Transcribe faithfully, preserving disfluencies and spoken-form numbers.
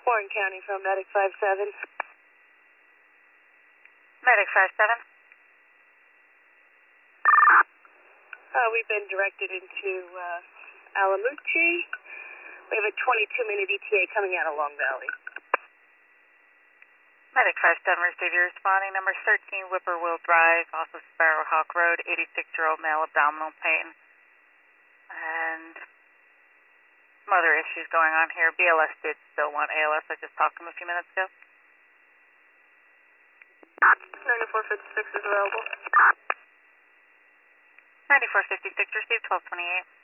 Warren County from Medic five seven. Medic five seven. Uh, we've been directed into uh, Alamuchi. We have a twenty-two minute E T A coming out of Long Valley. Medic five seven, receive your responding. Number thirteen, Whippoorwill Drive, off of Sparrowhawk Road, eighty-six-year-old male, abdominal pain. And some other issues going on here. B L S did still want A L S. I just talked to him a few minutes ago. ninety-four fifty-six is available. ninety-four fifty-six, received twelve twenty-eight.